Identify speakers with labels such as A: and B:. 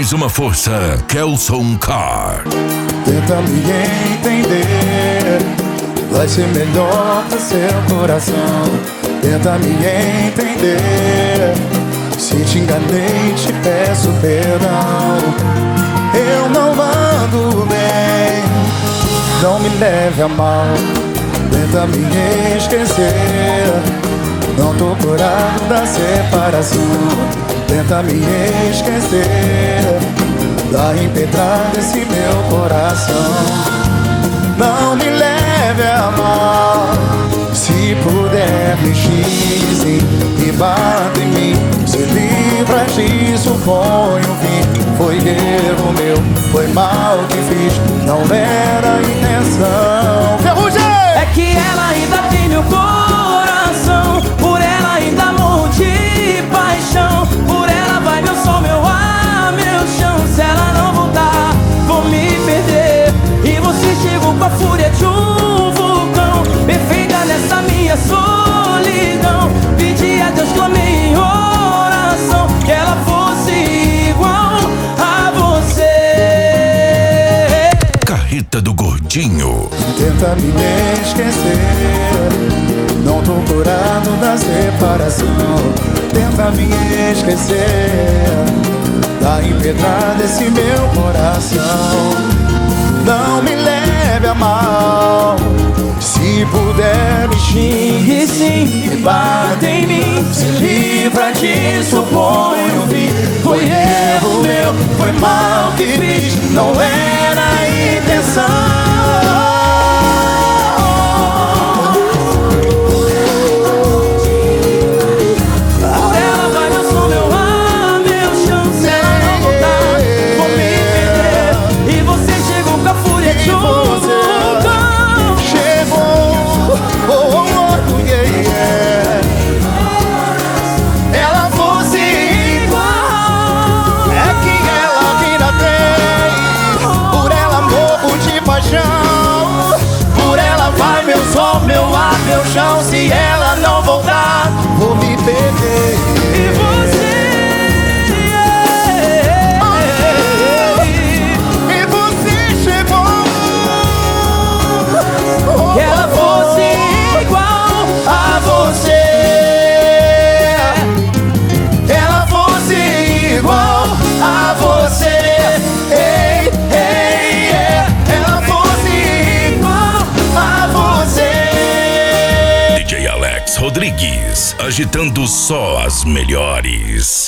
A: mais uma força, Kelson Carr.
B: Tenta me entender, vai ser melhor pra seu coração. Tenta me entender, se te enganei te peço perdão. Eu não ando bem, não me leve a mal. Tenta me esquecer, não tô curado da separação. Tenta me esquecer da impetrada desse meu coração. Não me leve a mal, se puder me xingue e bata em mim. Se livra disso, põe um fim. Foi erro meu, foi mal que fiz, não era a intenção. Ferrugem!
C: É que ela ainda tem meu coração, por ela ainda morro de paixão. Por ela vai meu sol, meu ar, meu chão. Se ela não voltar, vou me perder. E você chegou com a fúria de um vulcão, perfeita nessa minha solidão. Pedi a Deus, clamei em oração, que ela fosse igual a você.
A: Carreta do Gordinho.
B: Tenta me esquecer, não tô curado da separação. Tenta me esquecer da impetrada desse meu coração. Não me leve a mal, se puder me xingue sim, me bata em mim. Se livra disso, põe um fim. Foi erro meu, foi mal que fiz, não era a intenção. Por ela vai meu sol, meu ar, meu chão. Se ela não voltar, vou me perder.
C: E você,
B: e você chegou,
C: que ela fosse igual a você.
B: ela fosse igual a você.
A: DJ Alex Rodrigues, agitando só as melhores.